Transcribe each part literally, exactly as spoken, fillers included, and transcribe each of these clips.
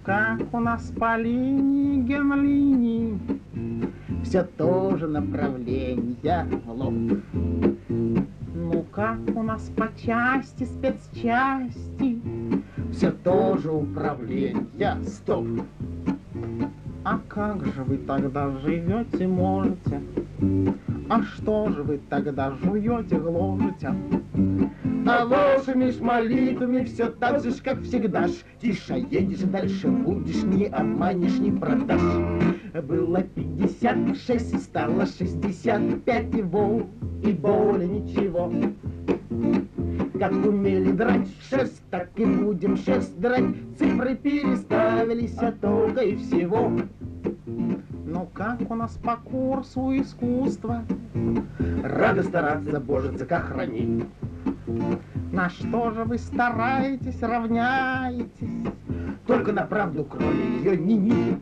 как у нас по линии генлинии, все то же направление в лоб. Ну как у нас по части спецчасти, все то же управление, стоп. А как же вы тогда живете, можете? А что же вы тогда жуете, гложете? А вашими ж молитвами все так же, как всегда ж. Тише едешь, дальше будешь, не обманешь, не продашь. Было пятьдесят шесть, стало шестьдесят пять, и во, и более ничего. Как умели драть шерсть, так и будем шерсть драть. Цифры переставились, а только и всего. Ну как у нас по курсу искусства? Рада стараться, боженька, как храни. На что же вы стараетесь, равняетесь? Только на правду, кроме ее ни-ни.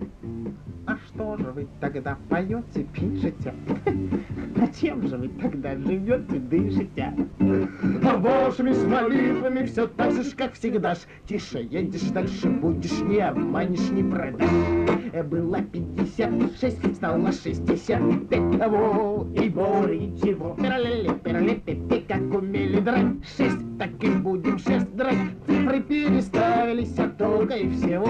А что же вы тогда поете, пишете? А чем же вы тогда живете, дышите? А вашими с молитвами все так же, как всегда ж. Тише едешь, дальше будешь, не обманешь, не продашь. Было пятьдесят шесть, стало шестьдесят пять, того и более ничего. Пиралели, пирали, пипи, как умели драть шесть, так и будем шесть драть. Цифры переставились, а только и всего.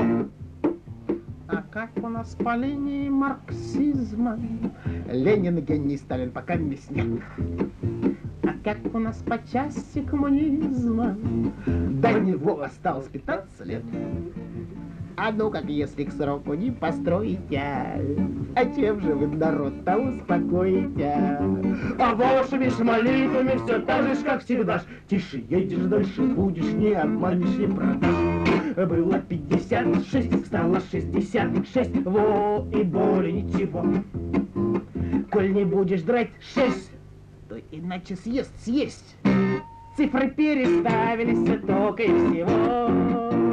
А как у нас по линии марксизма? Ленин гений, Сталин пока мясник. А как у нас по части коммунизма? До него осталось пятнадцать лет. А ну как, если к сроку не построите, а чем же вы народ-то успокоите? А вашими ж молитвами все так же, как всегда ж. Тише едешь, дальше будешь, не обманешь, не продашь. Было пятьдесят шесть, стало шестьдесят шесть, во, и более ничего. Коль не будешь драть шесть, то иначе съест съесть. Цифры переставились, только и всего.